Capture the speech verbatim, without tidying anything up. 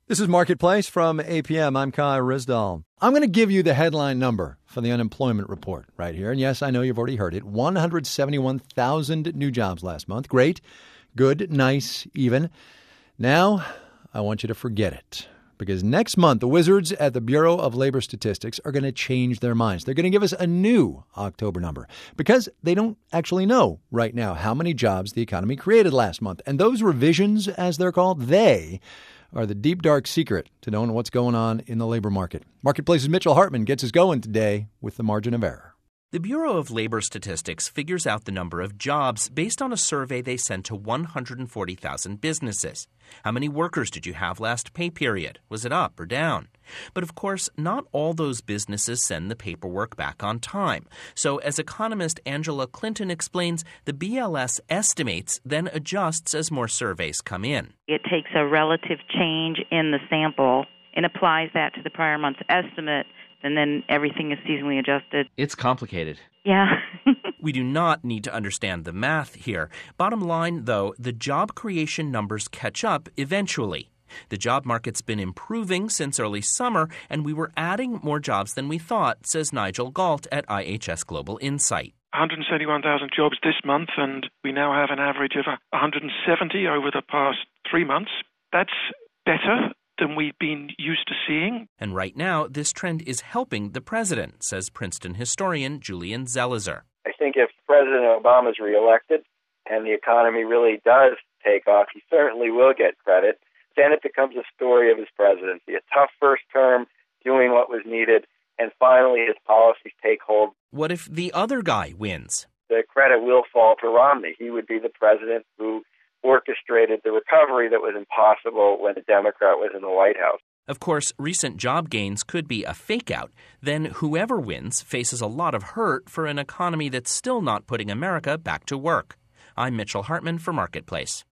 This is Marketplace from A P M. I'm Kai Rizdal. I'm going to give you the headline number for the unemployment report right here. And yes, I know you've already heard it. one hundred seventy-one thousand new jobs last month. Great, good, nice, even. Now, I want you to forget it. Because next month, the wizards at the Bureau of Labor Statistics are going to change their minds. They're going to give us a new October number because they don't actually know right now how many jobs the economy created last month. And those revisions, as they're called, they are the deep, dark secret to knowing what's going on in the labor market. Marketplace's Mitchell Hartman gets us going today with the margin of error. The Bureau of Labor Statistics figures out the number of jobs based on a survey they sent to one hundred forty thousand businesses. How many workers did you have last pay period? Was it up or down? But of course, not all those businesses send the paperwork back on time. So as economist Angela Clinton explains, the B L S estimates, then adjusts as more surveys come in. It takes a relative change in the sample and applies that to the prior month's estimate, and then everything is seasonally adjusted. It's complicated. Yeah. We do not need to understand the math here. Bottom line, though, the job creation numbers catch up eventually. The job market's been improving since early summer, and we were adding more jobs than we thought, says Nigel Galt at I H S Global Insight. one hundred seventy-one thousand jobs this month, and we now have an average of one hundred seventy over the past three months. That's better than we've been used to seeing. And right now, this trend is helping the president, says Princeton historian Julian Zelizer. I think if President Obama is reelected and the economy really does take off, he certainly will get credit. Then it becomes a story of his presidency, a tough first term, doing what was needed, and finally his policies take hold. What if the other guy wins? The credit will fall to Romney. He would be the president who orchestrated the recovery that was impossible when a Democrat was in the White House. Of course, recent job gains could be a fake-out. Then whoever wins faces a lot of hurt for an economy that's still not putting America back to work. I'm Mitchell Hartman for Marketplace.